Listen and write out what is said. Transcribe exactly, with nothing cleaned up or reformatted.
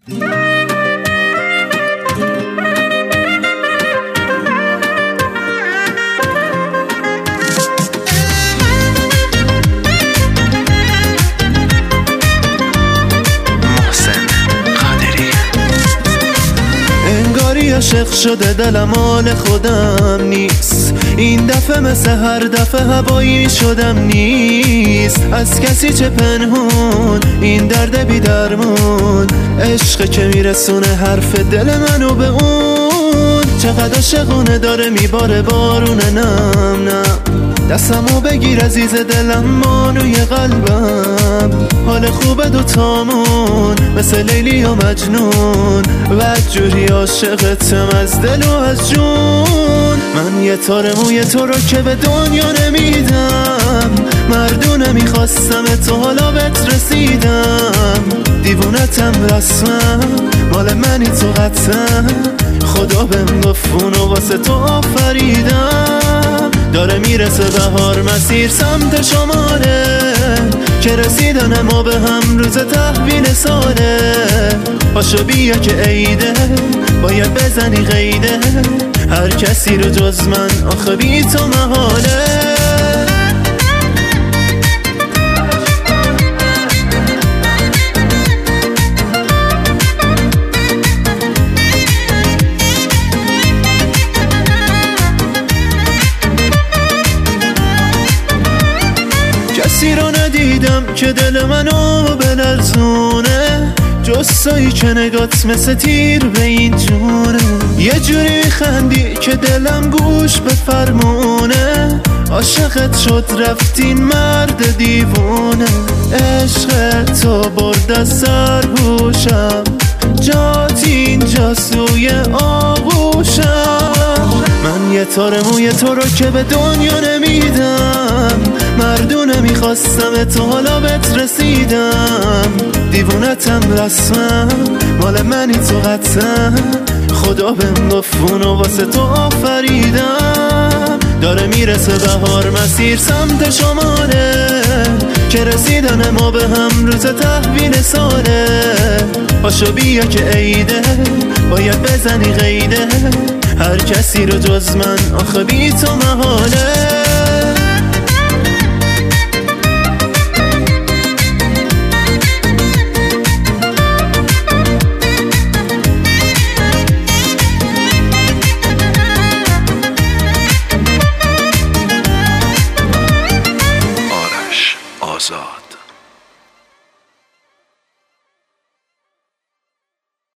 عاشق شده دلم مال خودم نیست، این دفعه مثل هر دفعه هوایی شدم نیست. از کسی چه پنهون این درد بی درمون، عشق که میرسونه حرف دل منو به اون. چقدر عاشقونه داره میباره بارونه، نم نم دستمو بگیر عزیز دلم مانوی قلبم. حال خوبه دوتامون مثل لیلی و مجنون، و جوری عاشقتم از دل و از جون. من یه تار موی تو رو که به دنیا نمیدم، مردونه میخواستم تو حالا بهت رسیدم. دیوونتم رسمم مال منی تو قطعم، خدا بهم گفت اونو واسه تو آفریدم. داره میرسه بهار مسیر سمت شماله، که رسیدن ما به هم روز تحویل ساله. پاشو بیا که عیده باید بزنی قیده، هر کسی رو جز من آخه بی تو محاله. کسی رو ندیدم که دل منو بلرزونه، جز تویی که نگات مثل تیر به این جونه. یه جوری خندی که دلم گوش به فرمونه، عاشقت شد رفتین مرد دیوونه. عشق تو برد از سرهوشم، جات اینجا سوی آغوشم. من یه تار موی تو رو که به دنیا نمیدم، مردونه میخواستم تو حالا بهت رسیدم. دیوونتم رسمم مال منی تو قطعم، خدا بهم گفت اونو واسه تو آفریدم. داره میرسه بهار مسیر سمت شماله، که رسیدن ما به هم روز تحویل ساله. پاشو بیا که عیده باید بزنی قیده، هر کسی رو جز من آخه بی تو محاله.